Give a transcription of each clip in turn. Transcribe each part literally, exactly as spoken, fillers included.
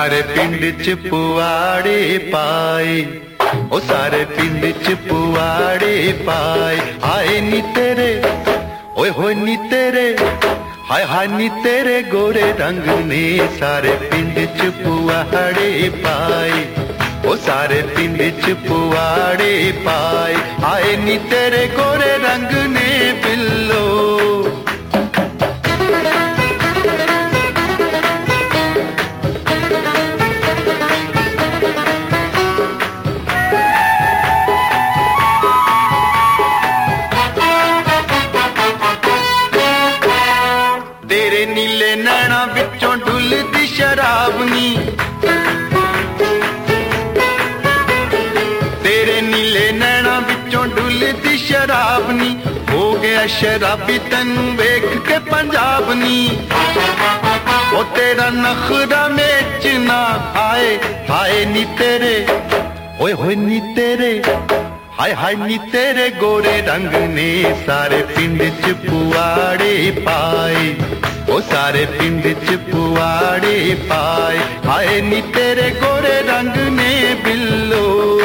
सारे पिंड च पुआड़े पाए, ओ सारे पिंड च पुआड़े पाए। हाय नी तेरे, ओए होए नी तेरे, हाय हाय नी तेरे गोरे रंग ने सारे पिंड च पुआड़े पाए, ओ सारे पिंड च पुआड़े पाए। हाय नी तेरे गोरे रंग ने बिल्लो। तेरे नीले नैना विचों डुलदी शराब नी, तेरे नीले नैना विचों डुलदी शराब नी। हो गया शराबी तैनू वेख के पंजाब नी। ओ तेरा नखरा बेचना हाय हाय नी तेरे, ओए होए नी तेरे, हाय हाय नी तेरे गोरे रंग ने सारे पिंड च पुआड़े पाए, ओ सारे पिंड च पुआड़े पाए। हाय नी तेरे गोरे रंग ने बिल्लो।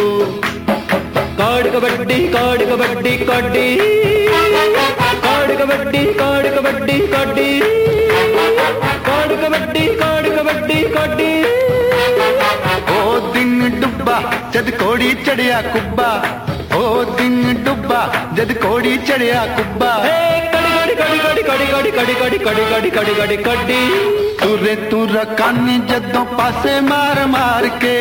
काड़ कबड्डी काड़ कबड्डी काडी, काड़ कबड्डी काड़ कबड्डी काडी, काड़ कबड्डी काड़ कबड्डी काडी। ओ दिन डुब्बा जद कोड़ी चढ़िया कुब्बा, ओ दिन डुब्बा जद कोड़ी चढ़िया कुब्बा। कड़ी कड़ी कड़ी कड़ी कड़ी कड़ी कड़ी कड़ी कड़ी कड़ी कड़ी कड़ी। तुरे तुर कानी जदों पासे मार मार के,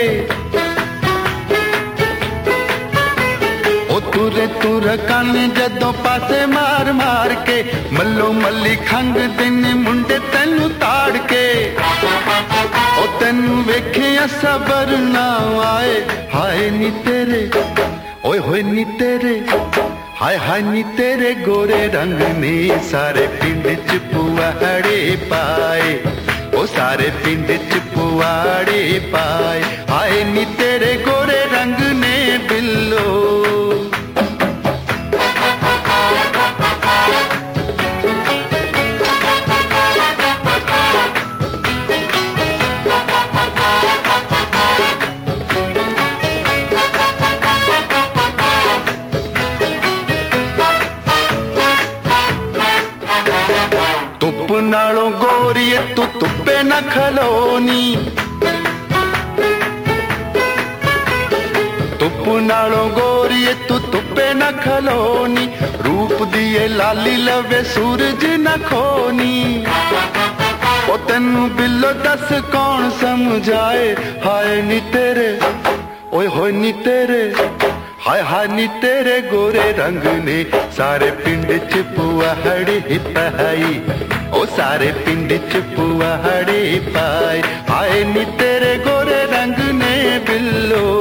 ओ तुरे तुर कानी जदों पासे मार मार के। मल्लो मल्ली खंग दिन मुंडे तैनू ताड़ के, ओ तैनू वेखिया सबर ना आए। हाय नी तेरे, ओए होए नी तेरे, हाय हाय नी तेरे गोरे रंग ने सारे पिंड च पुआड़े पाए, ओ सारे पिंड च पुआड़े पाए। हाय नी तेरे गोरे रंग ने बिल्लो। धुप नालों गोरीए तू धुप्पे न खलोनी, धुप नालों गोरीए तू धुप्पे न खलोनी। रूप दिए लाली लवे सूरज न खोनी, ओ तैनू बिल्लो दस कौन समझाए। हाय नी तेरे, ओए होए नी तेरे, हाय हाय नी तेरे गोरे रंग ने सारे पिंड च पुआड़े पाई, ओ सारे पिंड च पुआड़े पाए। हाय नी तेरे गोरे रंग ने बिल्लो।